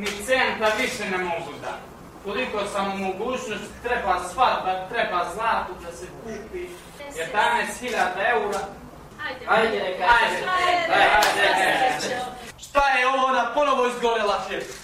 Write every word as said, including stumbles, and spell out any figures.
ni centa više ne mogu da. Koliko sam u mogućnosti, treba svadba, treba zlato da se kupi. jedanaest hiljada eura. Ajde, Ajde, neka. Ajde, ajde, ajde. Šta je ovo, ona ponovo izgorela, šef?